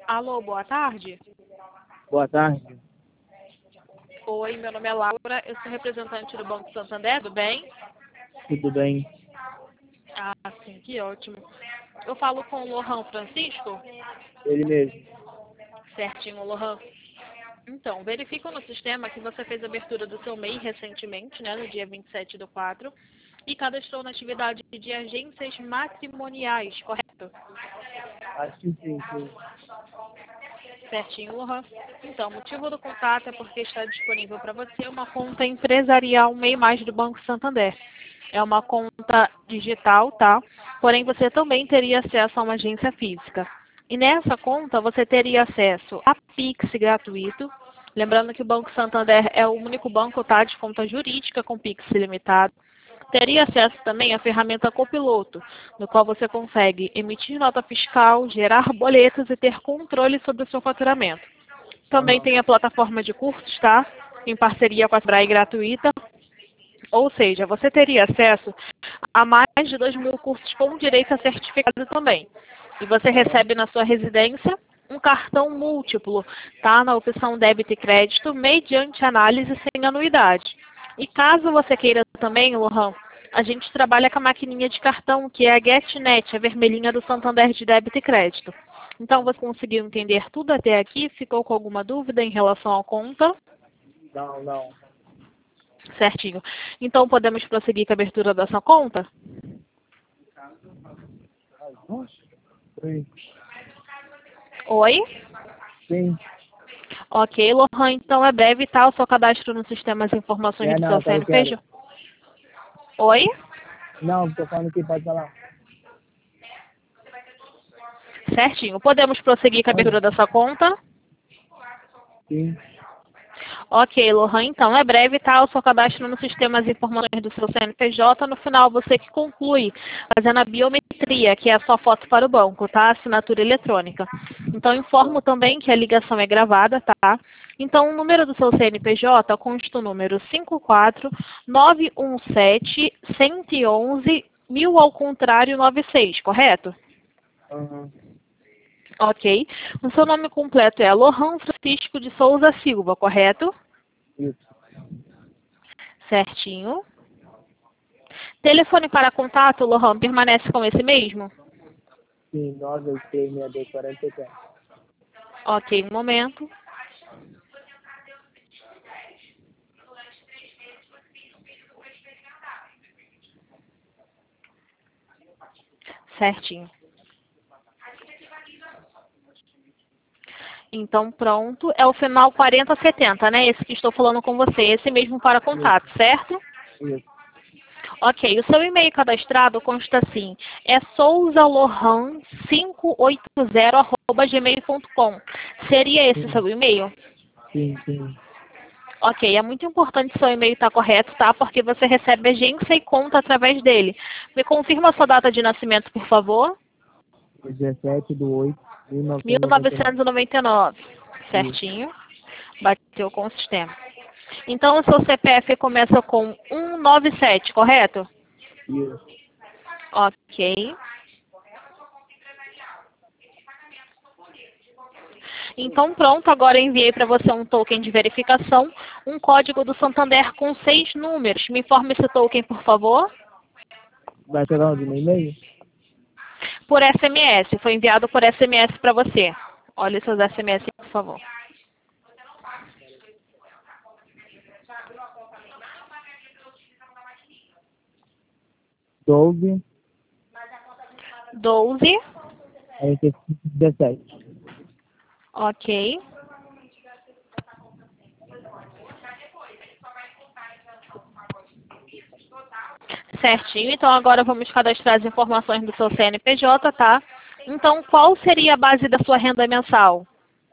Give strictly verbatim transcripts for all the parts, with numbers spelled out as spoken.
Alô, boa tarde. Boa tarde. Oi, meu nome é Laura, eu sou representante do Banco Santander, tudo bem? Tudo bem? Ah, sim, que ótimo. Eu falo com o Lohan Francisco? Ele mesmo. Certinho, Lohan. Então, verifico no sistema que você fez a abertura do seu M E I recentemente, né, no dia vinte e sete do quatro, e cadastrou na atividade de agências matrimoniais, correto? Acho que sim, sim. Certinho, Lohan. Então, o motivo do contato é porque está disponível para você uma conta empresarial M E I Mais do Banco Santander. É uma conta digital, tá? Porém, você também teria acesso a uma agência física. E nessa conta, você teria acesso a Pix gratuito. Lembrando que o Banco Santander é o único banco, tá, de conta jurídica com Pix ilimitado. Teria acesso também à ferramenta Copiloto, no qual você consegue emitir nota fiscal, gerar boletos e ter controle sobre o seu faturamento. Também Aham. tem a plataforma de cursos, tá? Em parceria com a Sebrae gratuita. Ou seja, você teria acesso a mais de dois mil cursos com direito a certificado também. E você Aham. recebe na sua residência um cartão múltiplo, tá? Na opção débito e crédito, mediante análise sem anuidade. E caso você queira também, Lohan, a gente trabalha com a maquininha de cartão, que é a GetNet, a vermelhinha do Santander de débito e crédito. Então, você conseguiu entender tudo até aqui? Ficou com alguma dúvida em relação à conta? Não, não. Certinho. Então, podemos prosseguir com a abertura da sua conta? Sim. Oi? Sim. Ok, Lohan, então é breve, tá? O seu cadastro no sistema, as informações É, do não, seu tá, eu quero. C N P J. Oi? Não, tô falando que pode falar. Certinho. Podemos prosseguir com a abertura da sua conta? Sim. Ok, Lohan, então é breve, tá? O seu cadastro no sistema, as informações do seu C N P J. No final, você que conclui fazendo a biometria, que é a sua foto para o banco, tá? Assinatura eletrônica. Então, informo também que a ligação é gravada, tá? Então, o número do seu C N P J consta o número cinco quatro nove um sete um um um mil ao contrário nove seis, correto? Aham. Ok. O seu nome completo é Lohan Francisco de Souza Silva, correto? Isso. Certinho. Telefone para contato, Lohan, permanece com esse mesmo? Sim, nove oito seis seis dois quatro sete. Ok, um momento. Certinho. Então, pronto. É o final quarenta setenta, né? Esse que estou falando com você. Esse mesmo para contato, Isso. certo? Isso. Ok, o seu e-mail cadastrado consta assim, é souzalohan cinco oito zero arroba gmail ponto com. Seria esse o Sim. seu e-mail? Sim, sim. Ok, é muito importante seu e-mail estar correto, tá? Porque você recebe agência e conta através dele. Me confirma a sua data de nascimento, por favor. dezessete de oito de mil novecentos mil e noventa e nove. novecentos e noventa e nove. Isso. Certinho. Bateu com o sistema. Então, o seu C P F começa com cento e noventa e sete, correto? Isso. Ok. Então, pronto, agora eu enviei para você um token de verificação, um código do Santander com seis números. Me informe esse token, por favor. Vai pegar onde? No e-mail? Por S M S. Foi enviado por S M S para você. Olha seus S M S, por favor. doze. doze. Aí tem dezessete. Ok. Certinho. Então, agora vamos cadastrar as informações do seu C N P J, tá? Então, qual seria a base da sua renda mensal?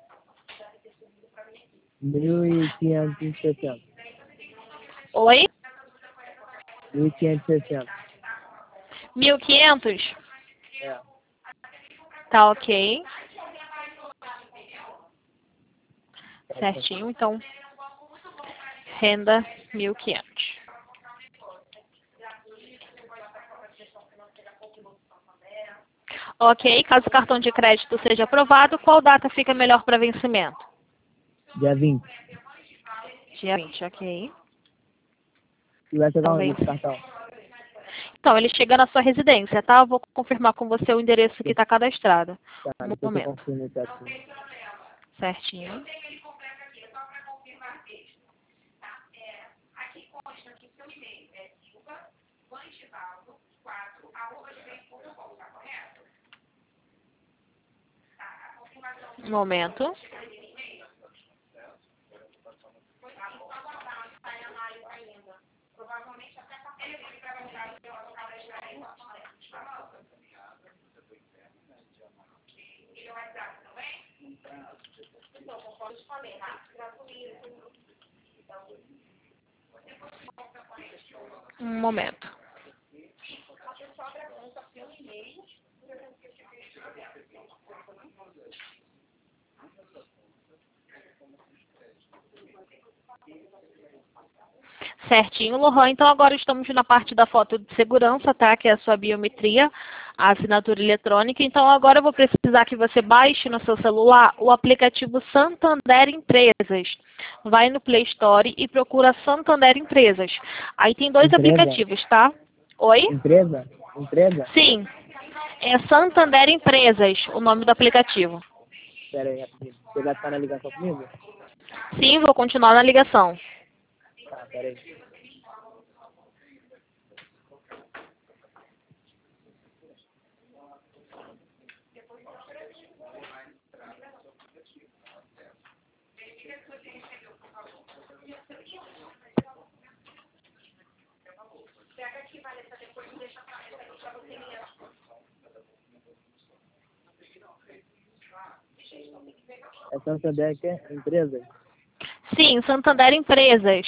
Mil e quinhentos e sessenta. Oi? Mil e quinhentos e sessenta. mil e quinhentos? É. Tá ok. Certinho. Então, renda mil e quinhentos. Ok, caso o cartão de crédito seja aprovado, qual data fica melhor para vencimento? Dia vinte. Dia vinte, ok. E vai chegar Então, onde vem. esse cartão? Então, ele chega na sua residência, tá? Eu vou confirmar com você o endereço que está cadastrado. Tá, Um depois eu momento. confirmo certinho. Certinho. Um momento. Um momento. Certinho, Lohan. Então, agora estamos na parte da foto de segurança, tá? Que é a sua biometria, a assinatura eletrônica. Então, agora eu vou precisar que você baixe no seu celular o aplicativo Santander Empresas. Vai no Play Store e procura Santander Empresas. Aí tem dois Empresa? aplicativos, tá? Oi? Empresa? Empresa? Sim. É Santander Empresas, o nome do aplicativo. Pera aí, rapidinho. Você vai ficar na ligação comigo? Sim, vou continuar na ligação. Tá, pera aí. É Santander que é empresa? Sim, Santander Empresas.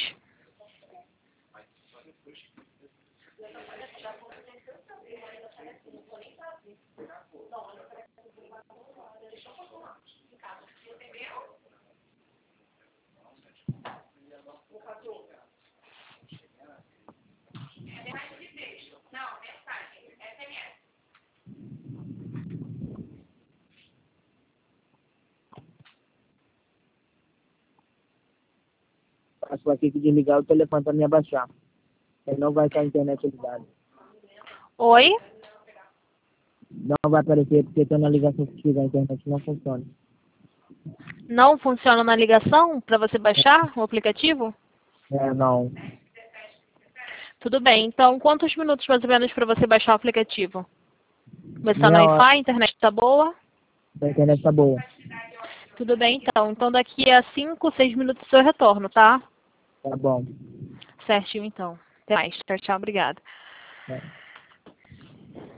Acho que vai ter que desligar o telefone para me abaixar. Aí não vai estar a internet ligada. Oi? Não vai aparecer porque estou na ligação contigo, a internet não funciona. Não funciona na ligação para você baixar o aplicativo? É, não. Tudo bem. Então, quantos minutos mais ou menos para você baixar o aplicativo? Você está no Meia hora. Wi-Fi, a internet está boa? A internet tá boa. Tudo bem, então. Então, daqui a cinco, seis minutos eu retorno, tá? Tá bom. Certinho, então. Até mais. Tchau, tchau. Obrigada. É.